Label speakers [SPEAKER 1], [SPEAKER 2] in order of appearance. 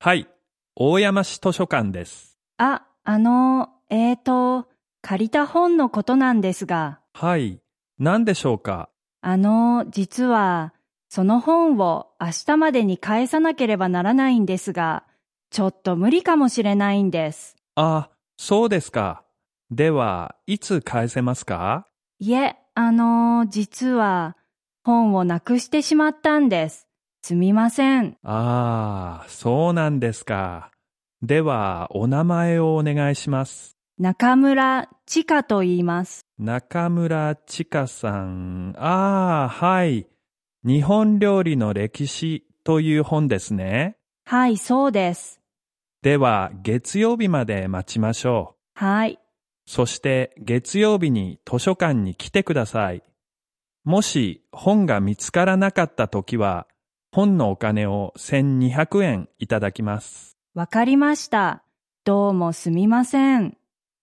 [SPEAKER 1] はい、大山市図書館です。
[SPEAKER 2] 借りた本のことなんですが、
[SPEAKER 1] はい、何でしょうか？
[SPEAKER 2] 実は、その本を明日までに返さなければならないんですが、ちょっと無理かもしれないんです。
[SPEAKER 1] あ、そうですか。では、いつ返せますか？
[SPEAKER 2] いえ、実は、本をなくしてしまったんです。すみません。
[SPEAKER 1] ああ、そうなんですか。では、お名前をお願いします。
[SPEAKER 2] 中村千佳と言います。
[SPEAKER 1] 中村千佳さん。ああ、はい。日本料理の歴史という本ですね。
[SPEAKER 2] はい、そうです。
[SPEAKER 1] では、月曜日まで待ちましょう。
[SPEAKER 2] はい。
[SPEAKER 1] そして月曜日に図書館に来てください。もし本が見つからなかったときは、本のお金を1200円いただきます。
[SPEAKER 2] わかりました。どうもすみません。